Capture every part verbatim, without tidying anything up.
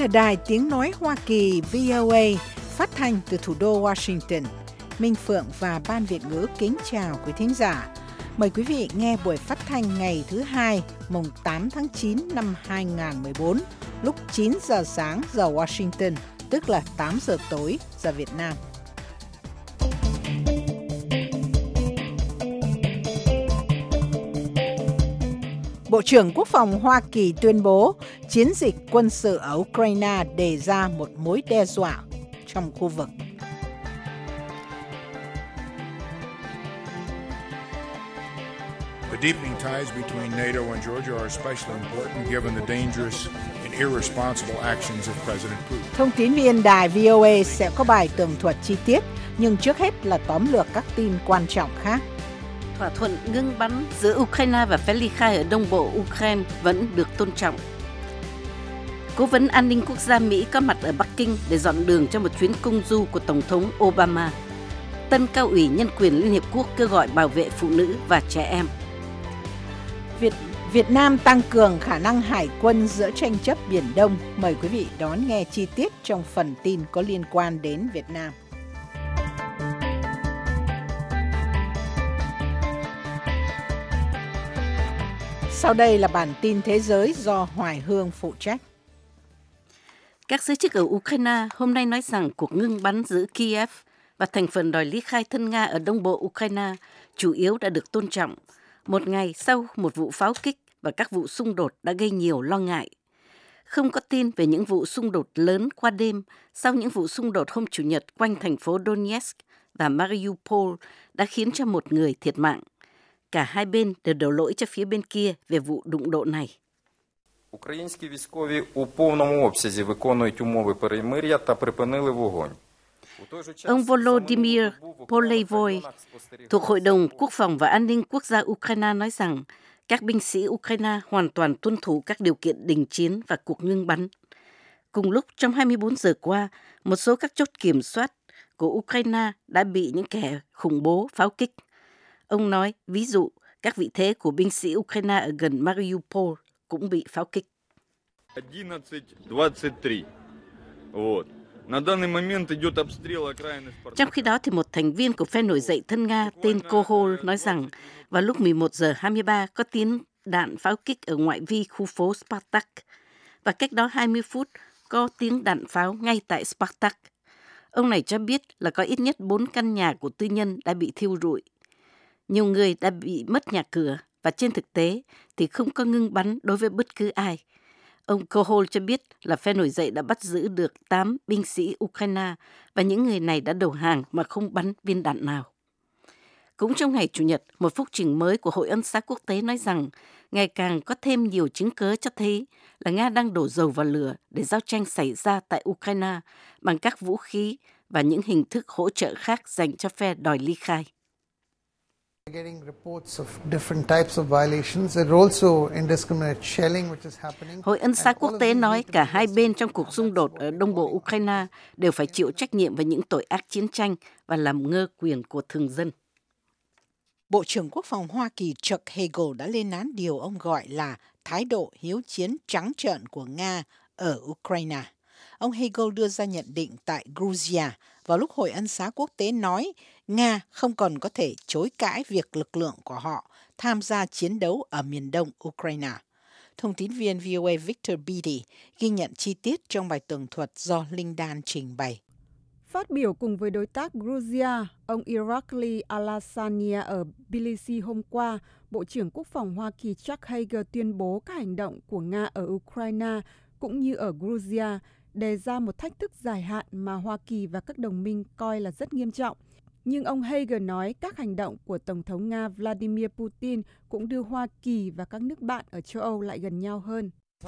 là Đài Tiếng Nói Hoa Kỳ vê o a phát thanh từ thủ đô Washington. Minh Phượng và Ban Việt ngữ kính chào quý thính giả. Mời quý vị nghe buổi phát thanh ngày thứ hai, mùng tám tháng chín năm hai nghìn không trăm mười bốn, lúc chín giờ sáng giờ Washington, tức là tám giờ tối giờ Việt Nam. Bộ trưởng Quốc phòng Hoa Kỳ tuyên bố chiến dịch quân sự ở Ukraine đề ra một mối đe dọa trong khu vực. The deepening ties between NATO and Georgia are especially important given the dangerous and irresponsible actions of President Putin. Thông tin viên đài vê o a sẽ có bài tường thuật chi tiết, nhưng trước hết là tóm lược các tin quan trọng khác. Thỏa thuận ngưng bắn giữa Ukraine và phe ly khai ở đông bộ Ukraine vẫn được tôn trọng. Cố vấn an ninh quốc gia Mỹ có mặt ở Bắc Kinh để dọn đường cho một chuyến công du của Tổng thống Obama. Tân cao ủy nhân quyền Liên Hiệp Quốc kêu gọi bảo vệ phụ nữ và trẻ em. Việt, Việt Nam tăng cường khả năng hải quân giữa tranh chấp Biển Đông. Mời quý vị đón nghe chi tiết trong phần tin có liên quan đến Việt Nam. Sau đây là bản tin thế giới do Hoài Hương phụ trách. Các giới chức ở Ukraine hôm nay nói rằng cuộc ngưng bắn giữa Kiev và thành phần đòi ly khai thân Nga ở đông bộ Ukraine chủ yếu đã được tôn trọng, một ngày sau một vụ pháo kích và các vụ xung đột đã gây nhiều lo ngại. Không có tin về những vụ xung đột lớn qua đêm sau những vụ xung đột hôm Chủ nhật quanh thành phố Donetsk và Mariupol đã khiến cho một người thiệt mạng. Cả hai bên đều đổ lỗi cho phía bên kia về vụ đụng độ này. Українські військові у повному обсязі виконують умови перемир'я та припинили вогонь. Ông Volodymyr Polevoy, thuộc Hội đồng Quốc phòng và An ninh Quốc gia Ukraine nói rằng các binh sĩ Ukraine hoàn toàn tuân thủ các điều kiện đình chiến và cuộc ngưng bắn. Cùng lúc, trong hai mươi bốn giờ qua, một số các chốt kiểm soát của Ukraine đã bị những kẻ khủng bố pháo kích. Ông nói, ví dụ, các vị thế của binh sĩ Ukraine ở gần Mariupol cũng bị pháo kích. Trong khi đó, thì một thành viên của phe nổi dậy thân Nga tên Kohol nói rằng vào lúc mười một giờ hai mươi ba có tiếng đạn pháo kích ở ngoại vi khu phố Spartak và cách đó hai mươi phút có tiếng đạn pháo ngay tại Spartak. Ông này cho biết là có ít nhất bốn căn nhà của tư nhân đã bị thiêu rụi. Nhiều người đã bị mất nhà cửa và trên thực tế thì không có ngưng bắn đối với bất cứ ai. Ông Kohol cho biết là phe nổi dậy đã bắt giữ được tám binh sĩ Ukraine và những người này đã đầu hàng mà không bắn viên đạn nào. Cũng trong ngày Chủ nhật, một phúc trình mới của Hội Ân xá Quốc tế nói rằng ngày càng có thêm nhiều chứng cớ cho thấy là Nga đang đổ dầu vào lửa để giao tranh xảy ra tại Ukraine bằng các vũ khí và những hình thức hỗ trợ khác dành cho phe đòi ly khai. Hội Ân xá Quốc tế nói cả hai bên trong cuộc xung đột ở đông bộ Ukraine đều phải chịu trách nhiệm về những tội ác chiến tranh và làm ngơ quyền của thường dân. Bộ trưởng Quốc phòng Hoa Kỳ Chuck Hagel đã lên án điều ông gọi là thái độ hiếu chiến trắng trợn của Nga ở Ukraine. Ông Hagel đưa ra nhận định tại Georgia vào lúc Hội Ân xá Quốc tế nói Nga không còn có thể chối cãi việc lực lượng của họ tham gia chiến đấu ở miền đông Ukraine. Thông tin viên vê o a Victor Beatty ghi nhận chi tiết trong bài tường thuật do Linh Đan trình bày. Phát biểu cùng với đối tác Georgia, ông Irakli Alasania ở Tbilisi hôm qua, Bộ trưởng Quốc phòng Hoa Kỳ Chuck Hagel tuyên bố các hành động của Nga ở Ukraine cũng như ở Georgia đề ra một thách thức dài hạn mà Hoa Kỳ và các đồng minh coi là rất nghiêm trọng. Nhưng ông Hagel nói các hành động của Tổng thống Nga Vladimir Putin cũng đưa Hoa Kỳ và các nước bạn ở châu Âu lại gần nhau hơn.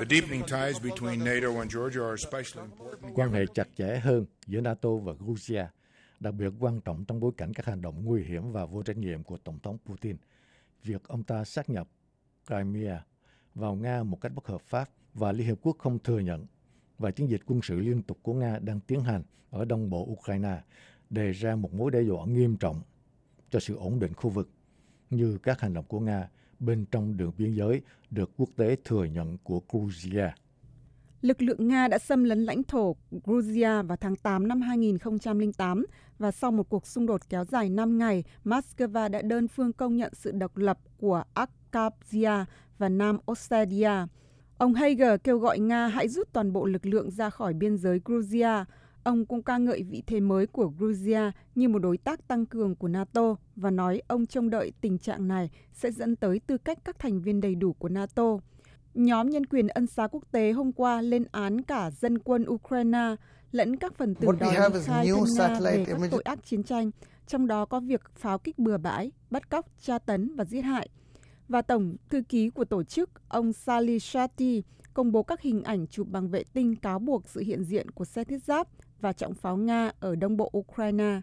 Quan hệ chặt chẽ hơn giữa NATO và Georgia, đặc biệt quan trọng trong bối cảnh các hành động nguy hiểm và vô trách nhiệm của Tổng thống Putin. Việc ông ta sát nhập Crimea vào Nga một cách bất hợp pháp và Liên Hiệp Quốc không thừa nhận, và chiến dịch quân sự liên tục của Nga đang tiến hành ở đông bộ Ukraine đề ra một mối đe dọa nghiêm trọng cho sự ổn định khu vực, như các hành động của Nga bên trong đường biên giới được quốc tế thừa nhận của Georgia. Lực lượng Nga đã xâm lấn lãnh thổ Georgia vào tháng tám năm hai nghìn không trăm lẻ tám và sau một cuộc xung đột kéo dài năm ngày, Moscow đã đơn phương công nhận sự độc lập của Abkhazia và Nam Ossetia. Ông Hager kêu gọi Nga hãy rút toàn bộ lực lượng ra khỏi biên giới Georgia. Ông cũng ca ngợi vị thế mới của Georgia như một đối tác tăng cường của NATO và nói ông trông đợi tình trạng này sẽ dẫn tới tư cách các thành viên đầy đủ của NATO. Nhóm nhân quyền ân xá quốc tế hôm qua lên án cả dân quân Ukraine lẫn các phần tử đòi ly khai thân Nga về các tội ác chiến tranh, trong đó có việc pháo kích bừa bãi, bắt cóc, tra tấn và giết hại. Và Tổng thư ký của tổ chức, ông Sali Shetty, công bố các hình ảnh chụp bằng vệ tinh cáo buộc sự hiện diện của xe thiết giáp và trọng pháo Nga ở đông bộ Ukraine.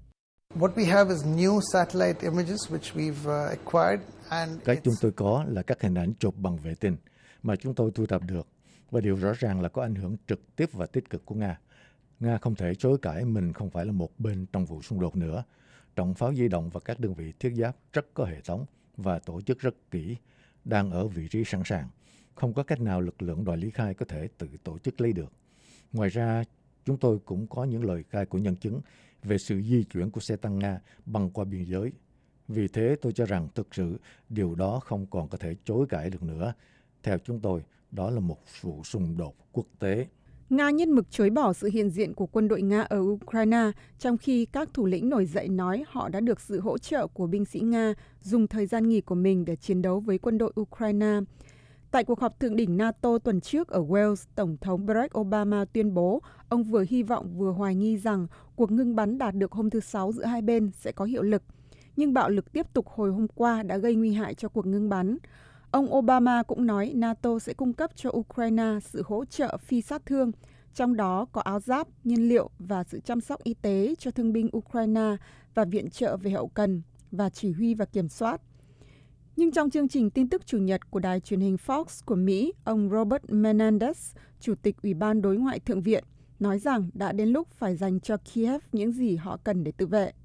Cái chúng tôi có là các hình ảnh chụp bằng vệ tinh mà chúng tôi thu thập được, và điều rõ ràng là có ảnh hưởng trực tiếp và tích cực của Nga. Nga không thể chối cãi mình không phải là một bên trong vụ xung đột nữa. Trọng pháo di động và các đơn vị thiết giáp rất có hệ thống và tổ chức rất kỹ, đang ở vị trí sẵn sàng. Không có cách nào lực lượng đòi ly khai có thể tự tổ chức lấy được. Ngoài ra, chúng tôi cũng có những lời khai của nhân chứng về sự di chuyển của xe tăng Nga băng qua biên giới. Vì thế tôi cho rằng thực sự điều đó không còn có thể chối cãi được nữa. Theo chúng tôi, đó là một vụ xung đột quốc tế. Nga nhất mực chối bỏ sự hiện diện của quân đội Nga ở Ukraine, trong khi các thủ lĩnh nổi dậy nói họ đã được sự hỗ trợ của binh sĩ Nga dùng thời gian nghỉ của mình để chiến đấu với quân đội Ukraine. Tại cuộc họp thượng đỉnh NATO tuần trước ở Wales, Tổng thống Barack Obama tuyên bố ông vừa hy vọng vừa hoài nghi rằng cuộc ngưng bắn đạt được hôm thứ Sáu giữa hai bên sẽ có hiệu lực. Nhưng bạo lực tiếp tục hồi hôm qua đã gây nguy hại cho cuộc ngưng bắn. Ông Obama cũng nói NATO sẽ cung cấp cho Ukraine sự hỗ trợ phi sát thương, trong đó có áo giáp, nhiên liệu và sự chăm sóc y tế cho thương binh Ukraine và viện trợ về hậu cần và chỉ huy và kiểm soát. Nhưng trong chương trình tin tức Chủ nhật của đài truyền hình Fox của Mỹ, ông Robert Menendez, Chủ tịch Ủy ban Đối ngoại Thượng viện, nói rằng đã đến lúc phải dành cho Kiev những gì họ cần để tự vệ.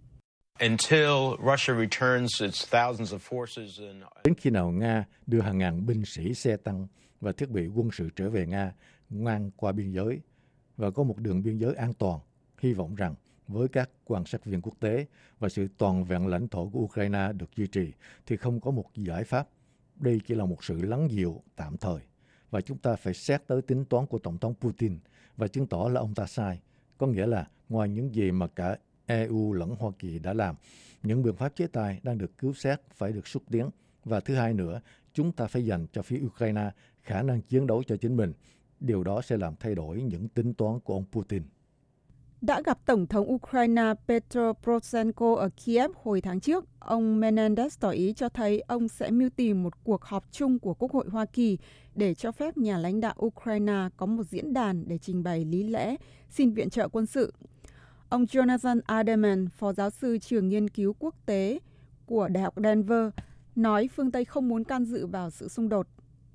Đến khi nào Nga đưa hàng ngàn binh sĩ, xe tăng và thiết bị quân sự trở về Nga, ngang qua biên giới và có một đường biên giới an toàn, hy vọng rằng với các quan sát viên quốc tế và sự toàn vẹn lãnh thổ của Ukraine được duy trì thì không có một giải pháp. Đây chỉ là một sự lắng dịu tạm thời và chúng ta phải xét tới tính toán của Tổng thống Putin và chứng tỏ là ông ta sai. Có nghĩa là ngoài những gì mà cả e u lẫn Hoa Kỳ đã làm, những biện pháp chế tài đang được cứu xét phải được xúc tiến. Và thứ hai nữa, chúng ta phải dành cho phía Ukraine khả năng chiến đấu cho chính mình. Điều đó sẽ làm thay đổi những tính toán của ông Putin. Đã gặp Tổng thống Ukraine Petro Poroshenko ở Kiev hồi tháng trước, ông Menendez tỏ ý cho thấy ông sẽ mưu tìm một cuộc họp chung của Quốc hội Hoa Kỳ để cho phép nhà lãnh đạo Ukraine có một diễn đàn để trình bày lý lẽ xin viện trợ quân sự. Ông Jonathan Aderman, phó giáo sư trường nghiên cứu quốc tế của Đại học Denver, nói phương Tây không muốn can dự vào sự xung đột.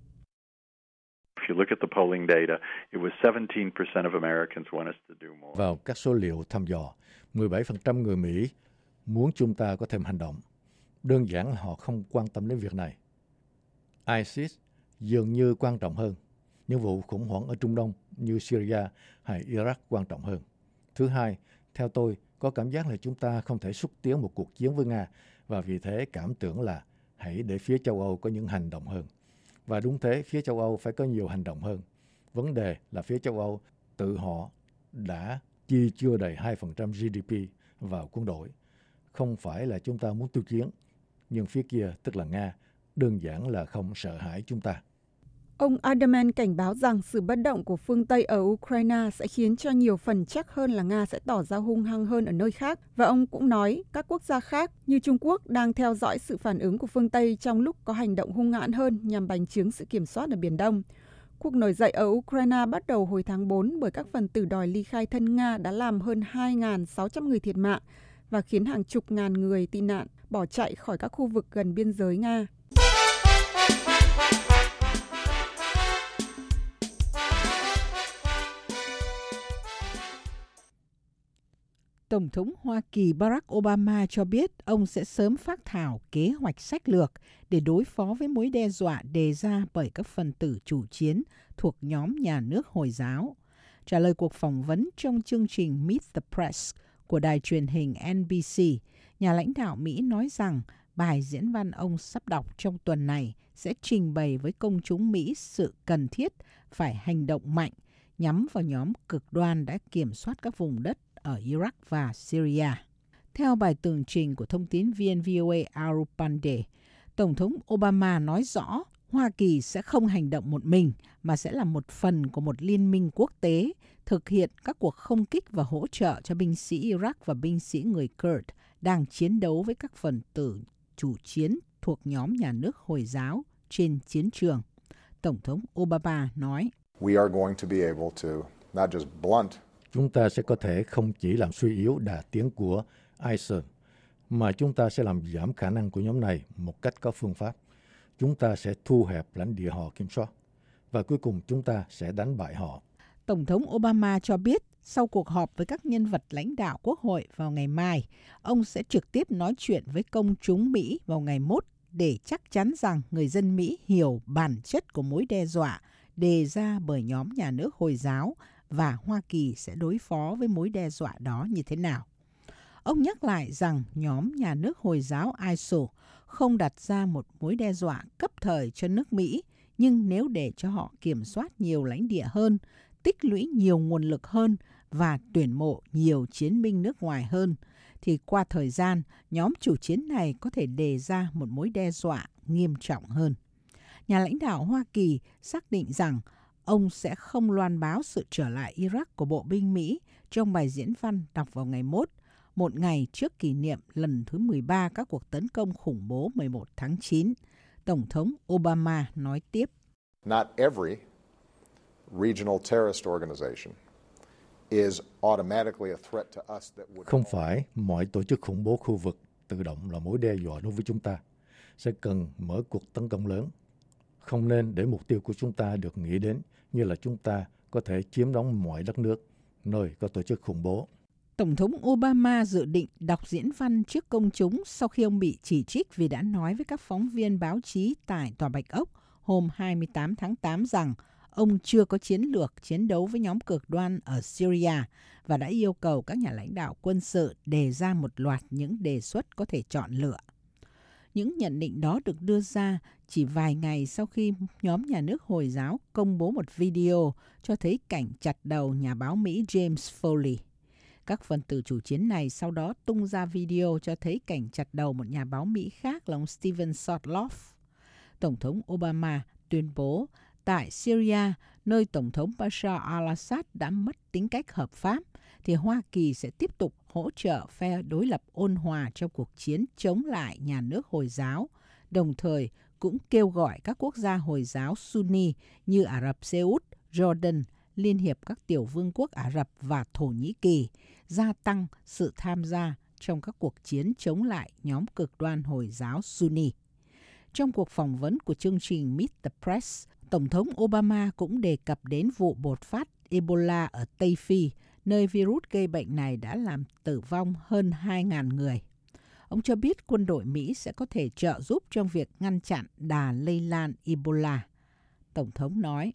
Vào các số liệu thăm dò, mười bảy phần trăm người Mỹ muốn chúng ta có thêm hành động. Đơn giản là họ không quan tâm đến việc này. ISIS dường như quan trọng hơn. Những vụ khủng hoảng ở Trung Đông như Syria hay Iraq quan trọng hơn. Thứ hai, theo tôi, có cảm giác là chúng ta không thể xúc tiến một cuộc chiến với Nga và vì thế cảm tưởng là hãy để phía châu Âu có những hành động hơn. Và đúng thế, phía châu Âu phải có nhiều hành động hơn. Vấn đề là phía châu Âu tự họ đã chi chưa đầy hai phần trăm giê đê pê vào quân đội. Không phải là chúng ta muốn tiêu chiến, nhưng phía kia, tức là Nga, đơn giản là không sợ hãi chúng ta. Ông Aderman cảnh báo rằng sự bất động của phương Tây ở Ukraine sẽ khiến cho nhiều phần chắc hơn là Nga sẽ tỏ ra hung hăng hơn ở nơi khác. Và ông cũng nói các quốc gia khác như Trung Quốc đang theo dõi sự phản ứng của phương Tây trong lúc có hành động hung hãn hơn nhằm bành trướng sự kiểm soát ở Biển Đông. Cuộc nổi dậy ở Ukraine bắt đầu hồi tháng bốn bởi các phần tử đòi ly khai thân Nga đã làm hơn hai nghìn sáu trăm người thiệt mạng và khiến hàng chục ngàn người tị nạn bỏ chạy khỏi các khu vực gần biên giới Nga. Tổng thống Hoa Kỳ Barack Obama cho biết ông sẽ sớm phác thảo kế hoạch sách lược để đối phó với mối đe dọa đề ra bởi các phần tử chủ chiến thuộc nhóm nhà nước Hồi giáo. Trả lời cuộc phỏng vấn trong chương trình Meet the Press của đài truyền hình en bê xê, nhà lãnh đạo Mỹ nói rằng bài diễn văn ông sắp đọc trong tuần này sẽ trình bày với công chúng Mỹ sự cần thiết phải hành động mạnh nhắm vào nhóm cực đoan đã kiểm soát các vùng đất ở Iraq và Syria. Theo bài tường trình của thông tín viên vê o a Aru Pandey, Tổng thống Obama nói rõ Hoa Kỳ sẽ không hành động một mình mà sẽ là một phần của một liên minh quốc tế thực hiện các cuộc không kích và hỗ trợ cho binh sĩ Iraq và binh sĩ người Kurd đang chiến đấu với các phần tử chủ chiến thuộc nhóm nhà nước Hồi giáo trên chiến trường. Tổng thống Obama nói, We are going to be able to not just blunt. Chúng ta sẽ có thể không chỉ làm suy yếu đà tiến của i sil, mà chúng ta sẽ làm giảm khả năng của nhóm này một cách có phương pháp. Chúng ta sẽ thu hẹp lãnh địa họ kiểm soát, và cuối cùng chúng ta sẽ đánh bại họ. Tổng thống Obama cho biết sau cuộc họp với các nhân vật lãnh đạo quốc hội vào ngày mai, ông sẽ trực tiếp nói chuyện với công chúng Mỹ vào ngày mốt để chắc chắn rằng người dân Mỹ hiểu bản chất của mối đe dọa đề ra bởi nhóm nhà nước Hồi giáo và Hoa Kỳ sẽ đối phó với mối đe dọa đó như thế nào. Ông nhắc lại rằng nhóm nhà nước Hồi giáo i sil không đặt ra một mối đe dọa cấp thời cho nước Mỹ, nhưng nếu để cho họ kiểm soát nhiều lãnh địa hơn, tích lũy nhiều nguồn lực hơn và tuyển mộ nhiều chiến binh nước ngoài hơn, thì qua thời gian, nhóm chủ chiến này có thể đề ra một mối đe dọa nghiêm trọng hơn. Nhà lãnh đạo Hoa Kỳ xác định rằng ông sẽ không loan báo sự trở lại Iraq của bộ binh Mỹ trong bài diễn văn đọc vào ngày mốt, một ngày trước kỷ niệm lần thứ mười ba các cuộc tấn công khủng bố mười một tháng chín. Tổng thống Obama nói tiếp, Not every regional terrorist organization is automatically a threat to us that would Không phải mọi tổ chức khủng bố khu vực tự động là mối đe dọa đối với chúng ta. Sẽ cần mở cuộc tấn công lớn. Không nên để mục tiêu của chúng ta được nghĩ đến như là chúng ta có thể chiếm đóng mọi đất nước nơi có tổ chức khủng bố. Tổng thống Obama dự định đọc diễn văn trước công chúng sau khi ông bị chỉ trích vì đã nói với các phóng viên báo chí tại Tòa Bạch Ốc hôm hai mươi tám tháng tám rằng ông chưa có chiến lược chiến đấu với nhóm cực đoan ở Syria và đã yêu cầu các nhà lãnh đạo quân sự đề ra một loạt những đề xuất có thể chọn lựa. Những nhận định đó được đưa ra chỉ vài ngày sau khi nhóm nhà nước Hồi giáo công bố một video cho thấy cảnh chặt đầu nhà báo Mỹ James Foley. Các phần tử chủ chiến này sau đó tung ra video cho thấy cảnh chặt đầu một nhà báo Mỹ khác là ông Steven Sotloff. Tổng thống Obama tuyên bố tại Syria, nơi Tổng thống Bashar al-Assad đã mất tính cách hợp pháp, thì Hoa Kỳ sẽ tiếp tục hỗ trợ phe đối lập ôn hòa trong cuộc chiến chống lại nhà nước Hồi giáo, đồng thời cũng kêu gọi các quốc gia Hồi giáo Sunni như Ả Rập Xê Út, Jordan, Liên hiệp các tiểu vương quốc Ả Rập và Thổ Nhĩ Kỳ gia tăng sự tham gia trong các cuộc chiến chống lại nhóm cực đoan Hồi giáo Sunni. Trong cuộc phỏng vấn của chương trình Meet the Press, Tổng thống Obama cũng đề cập đến vụ bột phát Ebola ở Tây Phi, nơi virus gây bệnh này đã làm tử vong hơn hai nghìn người. Ông cho biết quân đội Mỹ sẽ có thể trợ giúp trong việc ngăn chặn đà lây lan Ebola. Tổng thống nói,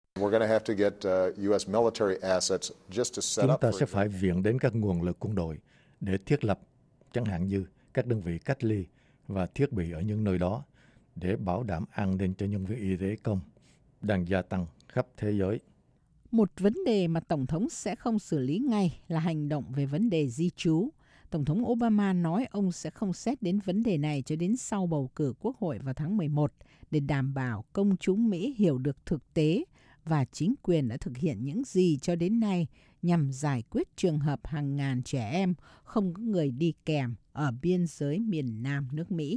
Chúng ta sẽ phải viện đến các nguồn lực quân đội để thiết lập, chẳng hạn như các đơn vị cách ly và thiết bị ở những nơi đó, để bảo đảm an ninh cho nhân viên y tế công đang gia tăng khắp thế giới. Một vấn đề mà Tổng thống sẽ không xử lý ngay là hành động về vấn đề di trú. Tổng thống Obama nói ông sẽ không xét đến vấn đề này cho đến sau bầu cử Quốc hội vào tháng mười một để đảm bảo công chúng Mỹ hiểu được thực tế và chính quyền đã thực hiện những gì cho đến nay nhằm giải quyết trường hợp hàng ngàn trẻ em không có người đi kèm ở biên giới miền Nam nước Mỹ.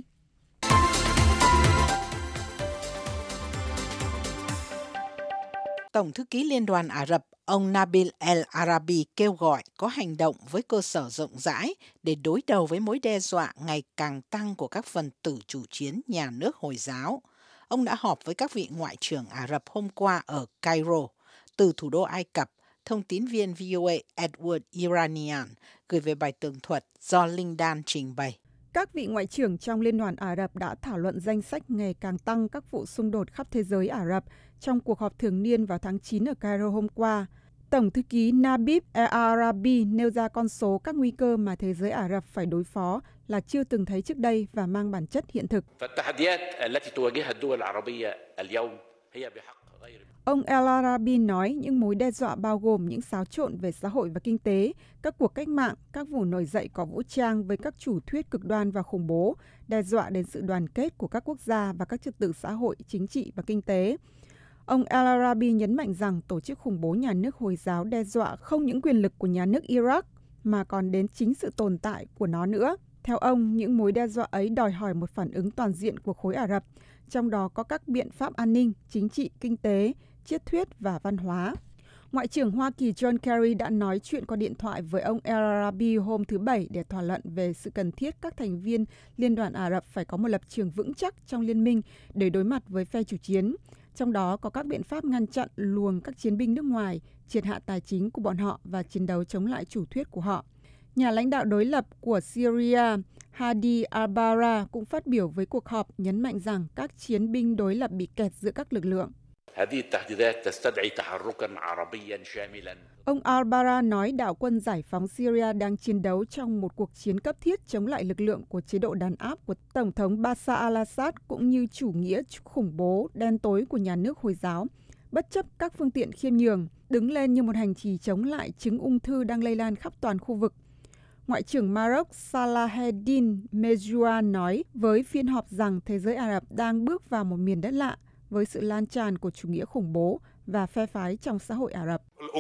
Tổng thư ký Liên đoàn Ả Rập, ông Nabil El Arabi kêu gọi có hành động với cơ sở rộng rãi để đối đầu với mối đe dọa ngày càng tăng của các phần tử chủ chiến nhà nước Hồi giáo. Ông đã họp với các vị ngoại trưởng Ả Rập hôm qua ở Cairo, từ thủ đô Ai Cập Thông tín viên vê o a Edward Iranian gửi về bài tường thuật do Linh Đan trình bày. Các vị ngoại trưởng trong Liên đoàn Ả Rập đã thảo luận danh sách ngày càng tăng các vụ xung đột khắp thế giới Ả Rập trong cuộc họp thường niên vào tháng chín ở Cairo hôm qua. Tổng thư ký Nabih El-Arabi nêu ra con số các nguy cơ mà thế giới Ả Rập phải đối phó là chưa từng thấy trước đây và mang bản chất hiện thực. Ông El-Arabi nói những mối đe dọa bao gồm những xáo trộn về xã hội và kinh tế, các cuộc cách mạng, các vụ nổi dậy có vũ trang với các chủ thuyết cực đoan và khủng bố, đe dọa đến sự đoàn kết của các quốc gia và các trật tự xã hội, chính trị và kinh tế. Ông El-Arabi nhấn mạnh rằng tổ chức khủng bố nhà nước Hồi giáo đe dọa không những quyền lực của nhà nước Iraq mà còn đến chính sự tồn tại của nó nữa. Theo ông, những mối đe dọa ấy đòi hỏi một phản ứng toàn diện của khối Ả Rập, trong đó có các biện pháp an ninh, chính trị, kinh tế, triết thuyết và văn hóa. Ngoại trưởng Hoa Kỳ John Kerry đã nói chuyện qua điện thoại với ông El-Arabi hôm thứ Bảy để thảo luận về sự cần thiết các thành viên Liên đoàn Ả Rập phải có một lập trường vững chắc trong liên minh để đối mặt với phe chủ chiến. Trong đó có các biện pháp ngăn chặn luồng các chiến binh nước ngoài, triệt hạ tài chính của bọn họ và chiến đấu chống lại chủ thuyết của họ. Nhà lãnh đạo đối lập của Syria, Hadi al-Barra cũng phát biểu với cuộc họp nhấn mạnh rằng các chiến binh đối lập bị kẹt giữa các lực lượng. Ông al-Barra nói đạo quân giải phóng Syria đang chiến đấu trong một cuộc chiến cấp thiết chống lại lực lượng của chế độ đàn áp của Tổng thống Bashar al-Assad cũng như chủ nghĩa khủng bố đen tối của nhà nước Hồi giáo, bất chấp các phương tiện khiêm nhường, đứng lên như một hành trì chống lại chứng ung thư đang lây lan khắp toàn khu vực. Ngoại trưởng Maroc Salaheddine Mejouan nói với phiên họp rằng thế giới Ả Rập đang bước vào một miền đất lạ với sự lan tràn của chủ nghĩa khủng bố và phe phái trong xã hội Ả Rập.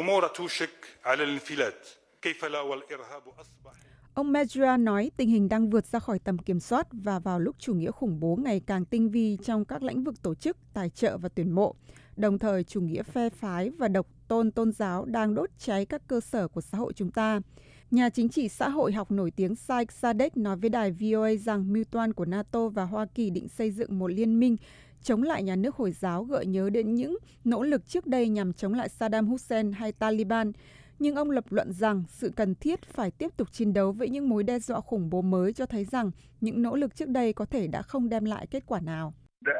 Ông Mejouan nói tình hình đang vượt ra khỏi tầm kiểm soát và vào lúc chủ nghĩa khủng bố ngày càng tinh vi trong các lĩnh vực tổ chức, tài trợ và tuyển mộ. Đồng thời, chủ nghĩa phe phái và độc tôn tôn giáo đang đốt cháy các cơ sở của xã hội chúng ta. Nhà chính trị xã hội học nổi tiếng Saik Sadek nói với đài vê o a rằng mưu toan của NATO và Hoa Kỳ định xây dựng một liên minh chống lại nhà nước Hồi giáo gợi nhớ đến những nỗ lực trước đây nhằm chống lại Saddam Hussein hay Taliban. Nhưng ông lập luận rằng sự cần thiết phải tiếp tục chiến đấu với những mối đe dọa khủng bố mới cho thấy rằng những nỗ lực trước đây có thể đã không đem lại kết quả nào.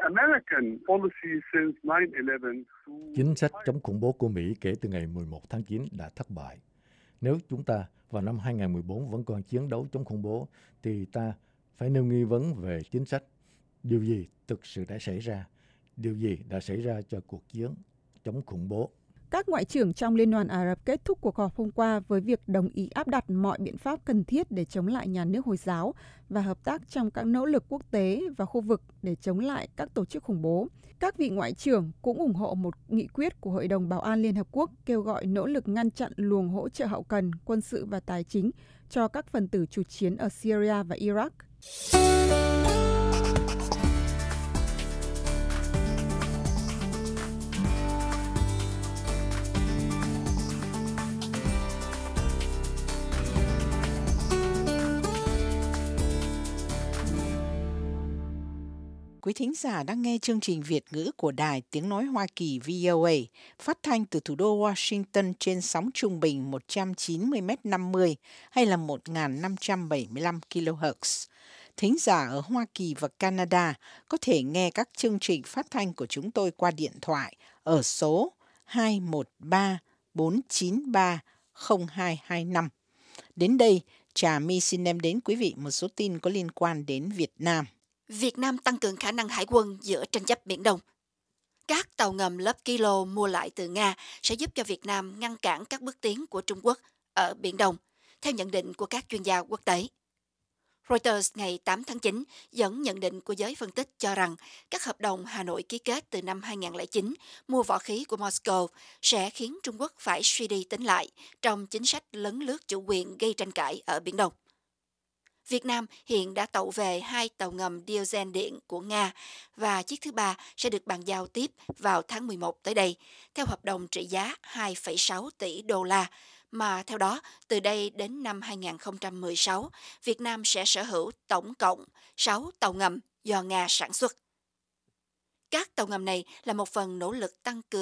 Chính sách chống khủng bố của Mỹ kể từ ngày mười một tháng chín đã thất bại. Nếu chúng ta vào năm hai không một bốn vẫn còn chiến đấu chống khủng bố, thì ta phải nêu nghi vấn về chính sách. Điều gì thực sự đã xảy ra? Điều gì đã xảy ra cho cuộc chiến chống khủng bố? Các ngoại trưởng trong Liên đoàn Ả Rập kết thúc cuộc họp hôm qua với việc đồng ý áp đặt mọi biện pháp cần thiết để chống lại nhà nước Hồi giáo và hợp tác trong các nỗ lực quốc tế và khu vực để chống lại các tổ chức khủng bố. Các vị ngoại trưởng cũng ủng hộ một nghị quyết của Hội đồng Bảo an Liên Hợp Quốc kêu gọi nỗ lực ngăn chặn luồng hỗ trợ hậu cần, quân sự và tài chính cho các phần tử chủ chiến ở Syria và Iraq. Quý thính giả đang nghe chương trình Việt ngữ của Đài Tiếng Nói Hoa Kỳ vê o a, phát thanh từ thủ đô Washington trên sóng trung bình một trăm chín mươi mét năm mươi hay là một nghìn năm trăm bảy mươi lăm ki lô héc. Thính giả ở Hoa Kỳ và Canada có thể nghe các chương trình phát thanh của chúng tôi qua điện thoại ở số hai một ba bốn chín ba không hai hai năm. Đến đây, Trà My xin đem đến quý vị một số tin có liên quan đến Việt Nam. Việt Nam tăng cường khả năng hải quân giữa tranh chấp Biển Đông. Các tàu ngầm lớp Kilo mua lại từ Nga sẽ giúp cho Việt Nam ngăn cản các bước tiến của Trung Quốc ở Biển Đông, theo nhận định của các chuyên gia quốc tế. Reuters ngày tám tháng chín dẫn nhận định của giới phân tích cho rằng các hợp đồng Hà Nội ký kết từ năm hai không không chín mua võ khí của Moscow sẽ khiến Trung Quốc phải suy đi tính lại trong chính sách lấn lướt chủ quyền gây tranh cãi ở Biển Đông. Việt Nam hiện đã tậu về hai tàu ngầm diesel điện của Nga và chiếc thứ ba sẽ được bàn giao tiếp vào tháng mười một tới đây, theo hợp đồng trị giá hai phẩy sáu tỷ đô la, mà theo đó, từ đây đến năm hai không một sáu, Việt Nam sẽ sở hữu tổng cộng sáu tàu ngầm do Nga sản xuất. Các tàu ngầm này là một phần nỗ lực tăng cường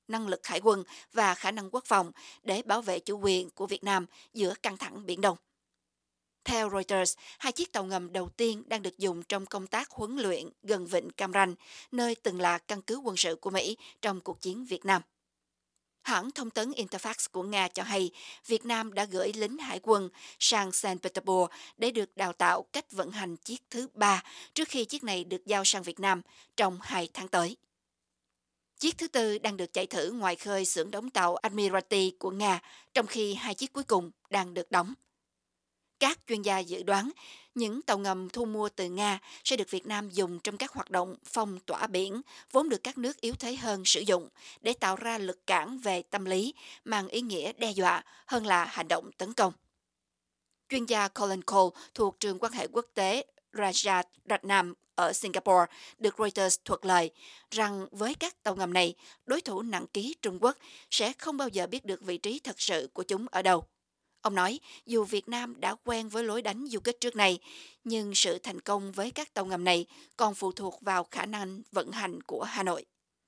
năng lực hải quân và khả năng quốc phòng để bảo vệ chủ quyền của Việt Nam giữa căng thẳng Biển Đông. Theo Reuters, hai chiếc tàu ngầm đầu tiên đang được dùng trong công tác huấn luyện gần vịnh Cam Ranh, nơi từng là căn cứ quân sự của Mỹ trong cuộc chiến Việt Nam. Hãng thông tấn Interfax của Nga cho hay Việt Nam đã gửi lính hải quân sang Saint Petersburg để được đào tạo cách vận hành chiếc thứ ba trước khi chiếc này được giao sang Việt Nam trong hai tháng tới. Chiếc thứ tư đang được chạy thử ngoài khơi xưởng đóng tàu Admiralty của Nga, trong khi hai chiếc cuối cùng đang được đóng. Các chuyên gia dự đoán những tàu ngầm thu mua từ Nga sẽ được Việt Nam dùng trong các hoạt động phong tỏa biển, vốn được các nước yếu thế hơn sử dụng, để tạo ra lực cản về tâm lý, mang ý nghĩa đe dọa hơn là hành động tấn công. Chuyên gia Colin Cole thuộc trường quan hệ quốc tế Rajaratnam ở Singapore được Reuters thuật lời rằng với các tàu ngầm này, đối thủ nặng ký Trung Quốc sẽ không bao giờ biết được vị trí thật sự của chúng ở đâu. Ông nói, dù Việt Nam đã quen với lối đánh du kích trước này, nhưng sự thành công với các tàu ngầm này còn phụ thuộc vào khả năng vận hành của Hà Nội.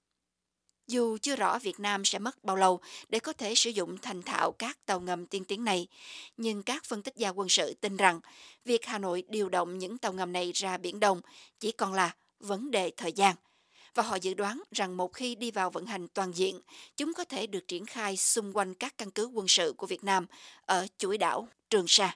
Dù chưa rõ Việt Nam sẽ mất bao lâu để có thể sử dụng thành thạo các tàu ngầm tiên tiến này, nhưng các phân tích gia quân sự tin rằng việc Hà Nội điều động những tàu ngầm này ra Biển Đông chỉ còn là vấn đề thời gian. Và họ dự đoán rằng một khi đi vào vận hành toàn diện, chúng có thể được triển khai xung quanh các căn cứ quân sự của Việt Nam ở chuỗi đảo Trường Sa.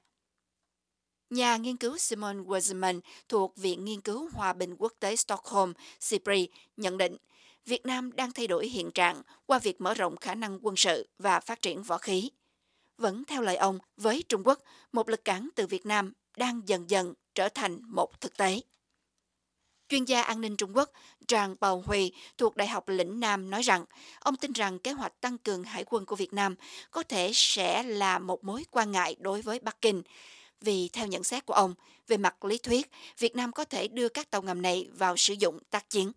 Nhà nghiên cứu Simon Weizmann thuộc Viện Nghiên cứu Hòa bình Quốc tế Stockholm, S I P R I, nhận định Việt Nam đang thay đổi hiện trạng qua việc mở rộng khả năng quân sự và phát triển võ khí. Vẫn theo lời ông, với Trung Quốc, một lực cản từ Việt Nam đang dần dần trở thành một thực tế. Chuyên gia an ninh Trung Quốc Zhang Baohui thuộc Đại học Lĩnh Nam nói rằng ông tin rằng kế hoạch tăng cường hải quân của Việt Nam có thể sẽ là một mối quan ngại đối với Bắc Kinh, vì theo nhận xét của ông, về mặt lý thuyết, Việt Nam có thể đưa các tàu ngầm này vào sử dụng tác chiến.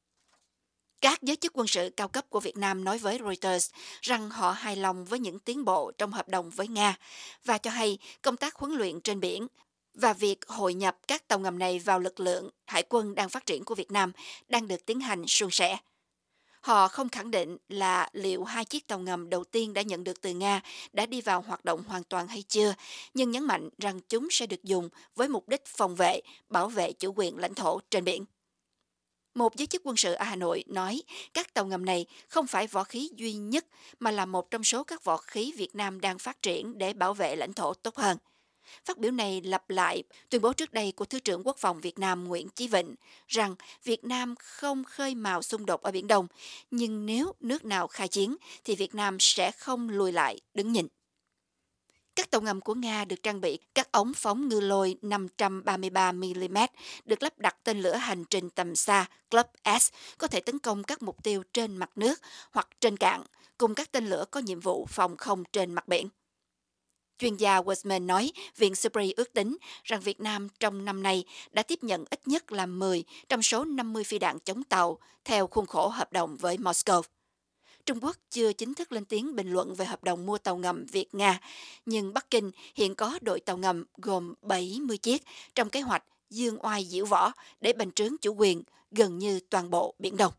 Các giới chức quân sự cao cấp của Việt Nam nói với Reuters rằng họ hài lòng với những tiến bộ trong hợp đồng với Nga và cho hay công tác huấn luyện trên biển và việc hội nhập các tàu ngầm này vào lực lượng hải quân đang phát triển của Việt Nam đang được tiến hành suôn sẻ. Họ không khẳng định là liệu hai chiếc tàu ngầm đầu tiên đã nhận được từ Nga đã đi vào hoạt động hoàn toàn hay chưa, nhưng nhấn mạnh rằng chúng sẽ được dùng với mục đích phòng vệ, bảo vệ chủ quyền lãnh thổ trên biển. Một giới chức quân sự ở Hà Nội nói các tàu ngầm này không phải võ khí duy nhất mà là một trong số các võ khí Việt Nam đang phát triển để bảo vệ lãnh thổ tốt hơn. Phát biểu này lặp lại tuyên bố trước đây của Thứ trưởng Quốc phòng Việt Nam Nguyễn Chí Vịnh rằng Việt Nam không khơi mào xung đột ở Biển Đông, nhưng nếu nước nào khai chiến thì Việt Nam sẽ không lùi lại đứng nhìn. Các tàu ngầm của Nga được trang bị các ống phóng ngư lôi năm trăm ba mươi ba mi li mét, được lắp đặt tên lửa hành trình tầm xa Club S, có thể tấn công các mục tiêu trên mặt nước hoặc trên cạn, cùng các tên lửa có nhiệm vụ phòng không trên mặt biển. Chuyên gia Weizmann nói Viện S I P R I ước tính rằng Việt Nam trong năm nay đã tiếp nhận ít nhất là mười trong số năm mươi phi đạn chống tàu theo khuôn khổ hợp đồng với Moscow. Trung Quốc chưa chính thức lên tiếng bình luận về hợp đồng mua tàu ngầm Việt-Nga, nhưng Bắc Kinh hiện có đội tàu ngầm gồm bảy mươi chiếc trong kế hoạch dương oai diễu võ để bành trướng chủ quyền gần như toàn bộ Biển Đông.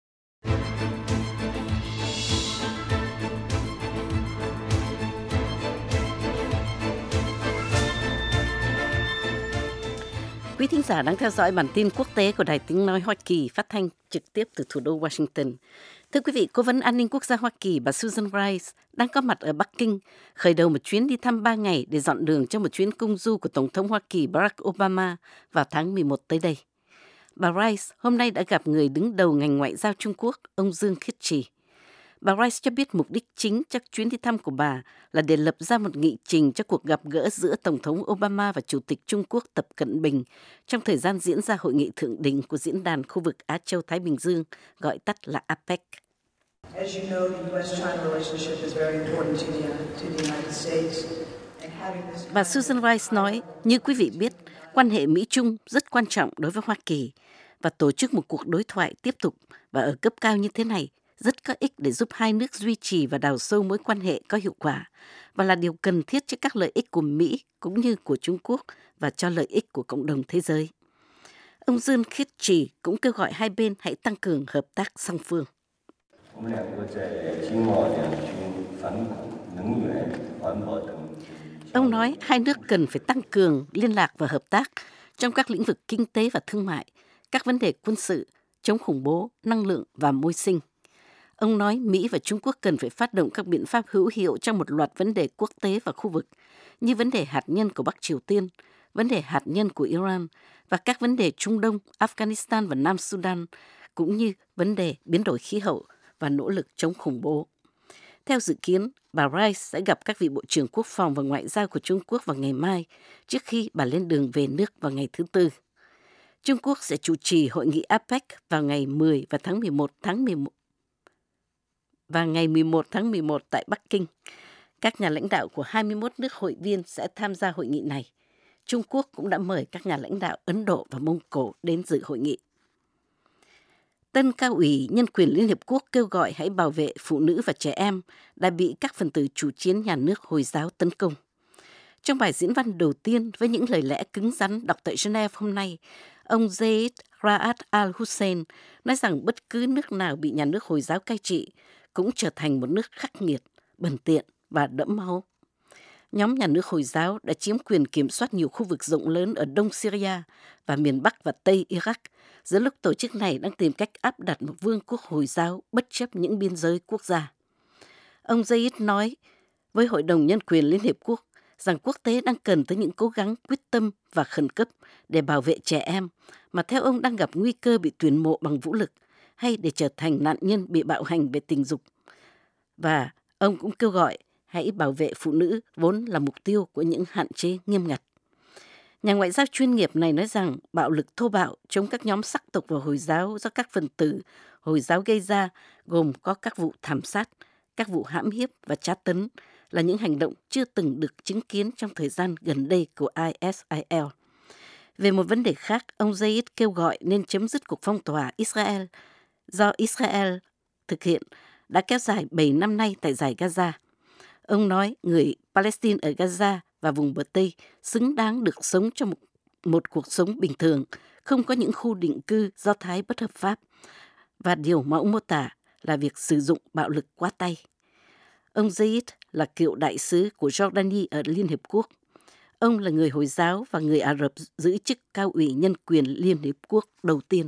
Quý thính giả đang theo dõi bản tin quốc tế của Đài Tiếng Nói Hoa Kỳ phát thanh trực tiếp từ thủ đô Washington. Thưa quý vị, Cố vấn An ninh Quốc gia Hoa Kỳ bà Susan Rice đang có mặt ở Bắc Kinh, khởi đầu một chuyến đi thăm ba ngày để dọn đường cho một chuyến công du của Tổng thống Hoa Kỳ Barack Obama vào tháng mười một tới đây. Bà Rice hôm nay đã gặp người đứng đầu ngành ngoại giao Trung Quốc, ông Dương Khiết Trì. Bà Rice cho biết mục đích chính cho chuyến đi thăm của bà là để lập ra một nghị trình cho cuộc gặp gỡ giữa Tổng thống Obama và Chủ tịch Trung Quốc Tập Cận Bình trong thời gian diễn ra hội nghị thượng đỉnh của Diễn đàn khu vực Á Châu-Thái Bình Dương, gọi tắt là a pếch. Bà Susan Rice nói, như quý vị biết, quan hệ Mỹ-Trung rất quan trọng đối với Hoa Kỳ và tổ chức một cuộc đối thoại tiếp tục và ở cấp cao như thế này rất có ích để giúp hai nước duy trì và đào sâu mối quan hệ có hiệu quả và là điều cần thiết cho các lợi ích của Mỹ cũng như của Trung Quốc và cho lợi ích của cộng đồng thế giới. Ông Dương Khiết Trì cũng kêu gọi hai bên hãy tăng cường hợp tác song phương. Ông nói hai nước cần phải tăng cường liên lạc và hợp tác trong các lĩnh vực kinh tế và thương mại, các vấn đề quân sự, chống khủng bố, năng lượng và môi sinh. Ông nói Mỹ và Trung Quốc cần phải phát động các biện pháp hữu hiệu trong một loạt vấn đề quốc tế và khu vực, như vấn đề hạt nhân của Bắc Triều Tiên, vấn đề hạt nhân của Iran và các vấn đề Trung Đông, Afghanistan và Nam Sudan, cũng như vấn đề biến đổi khí hậu và nỗ lực chống khủng bố. Theo dự kiến, bà Rice sẽ gặp các vị bộ trưởng quốc phòng và ngoại giao của Trung Quốc vào ngày mai, trước khi bà lên đường về nước vào ngày thứ Tư. Trung Quốc sẽ chủ trì hội nghị a pếch vào ngày mười và tháng mười một tháng mười một và ngày mười một tháng mười một tại Bắc Kinh. Các nhà lãnh đạo của hai mươi mốt nước hội viên sẽ tham gia hội nghị này. Trung Quốc cũng đã mời các nhà lãnh đạo Ấn Độ và Mông Cổ đến dự hội nghị. Tân cao ủy nhân quyền Liên Hiệp Quốc kêu gọi hãy bảo vệ phụ nữ và trẻ em đã bị các phần tử chủ chiến nhà nước Hồi giáo tấn công. Trong bài diễn văn đầu tiên với những lời lẽ cứng rắn đọc tại Geneva hôm nay, ông Zeid Ra'ad al-Hussein nói rằng bất cứ nước nào bị nhà nước Hồi giáo cai trị cũng trở thành một nước khắc nghiệt, bẩn tiện và đẫm máu. Nhóm nhà nước Hồi giáo đã chiếm quyền kiểm soát nhiều khu vực rộng lớn ở Đông Syria và miền Bắc và Tây Iraq, giữa lúc tổ chức này đang tìm cách áp đặt một vương quốc Hồi giáo bất chấp những biên giới quốc gia. Ông Zeid nói với Hội đồng Nhân quyền Liên Hiệp Quốc rằng quốc tế đang cần tới những cố gắng quyết tâm và khẩn cấp để bảo vệ trẻ em, mà theo ông đang gặp nguy cơ bị tuyển mộ bằng vũ lực hay để trở thành nạn nhân bị bạo hành về tình dục. Và ông cũng kêu gọi hãy bảo vệ phụ nữ vốn là mục tiêu của những hạn chế nghiêm ngặt. Nhà ngoại giao chuyên nghiệp này nói rằng bạo lực thô bạo chống các nhóm sắc tộc và Hồi giáo do các phần tử Hồi giáo gây ra gồm có các vụ thảm sát, các vụ hãm hiếp và tra tấn là những hành động chưa từng được chứng kiến trong thời gian gần đây của i ét i lờ. Về một vấn đề khác, ông Zeid kêu gọi nên chấm dứt cuộc phong tỏa Israel do Israel thực hiện đã kéo dài bảy năm nay tại dải Gaza. Ông nói người Palestine ở Gaza và vùng bờ Tây xứng đáng được sống trong một, một cuộc sống bình thường, không có những khu định cư Do Thái bất hợp pháp, và điều mà ông mô tả là việc sử dụng bạo lực quá tay. Ông Zeid là cựu đại sứ của Jordani ở Liên Hiệp Quốc. Ông là người Hồi giáo và người Ả Rập giữ chức cao ủy nhân quyền Liên Hiệp Quốc đầu tiên.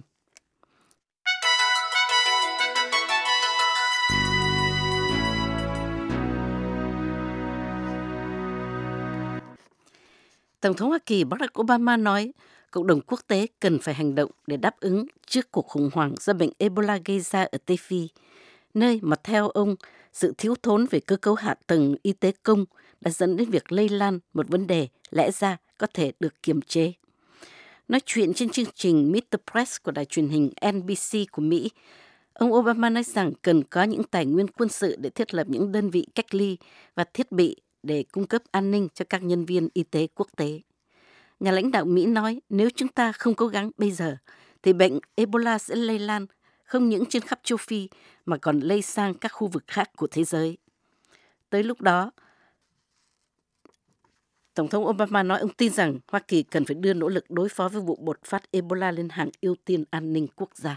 Tổng thống Hoa Kỳ Barack Obama nói cộng đồng quốc tế cần phải hành động để đáp ứng trước cuộc khủng hoảng do bệnh Ebola gây ra ở Tây Phi, nơi mà theo ông, sự thiếu thốn về cơ cấu hạ tầng y tế công đã dẫn đến việc lây lan một vấn đề lẽ ra có thể được kiềm chế. Nói chuyện trên chương trình Meet the Press của đài truyền hình en bê xê của Mỹ, ông Obama nói rằng cần có những tài nguyên quân sự để thiết lập những đơn vị cách ly và thiết bị để cung cấp an ninh cho các nhân viên y tế quốc tế. Nhà lãnh đạo Mỹ nói nếu chúng ta không cố gắng bây giờ, thì bệnh Ebola sẽ lây lan không những trên khắp châu Phi mà còn lây sang các khu vực khác của thế giới. Tới lúc đó, Tổng thống Obama nói ông tin rằng Hoa Kỳ cần phải đưa nỗ lực đối phó với vụ bột phát Ebola lên hàng ưu tiên an ninh quốc gia.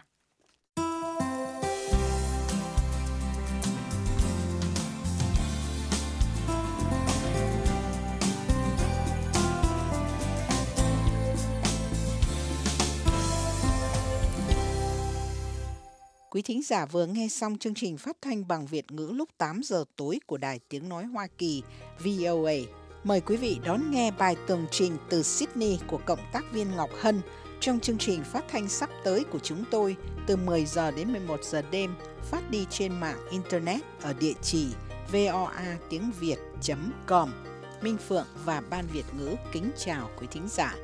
Quý thính giả vừa nghe xong chương trình phát thanh bằng Việt ngữ lúc tám giờ tối của Đài Tiếng Nói Hoa Kỳ vê o a. Mời quý vị đón nghe bài tường trình từ Sydney của cộng tác viên Ngọc Hân trong chương trình phát thanh sắp tới của chúng tôi từ mười giờ đến mười một giờ đêm, phát đi trên mạng Internet ở địa chỉ voa tiếng việt chấm com. Minh Phượng và Ban Việt ngữ kính chào quý thính giả.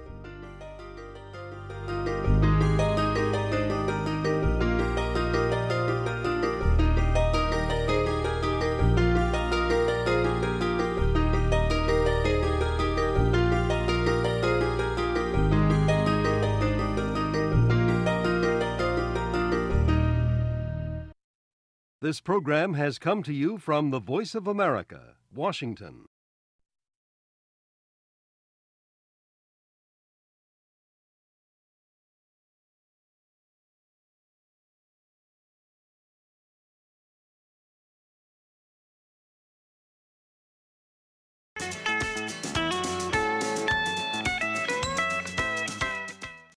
This program has come to you from the Voice of America, Washington.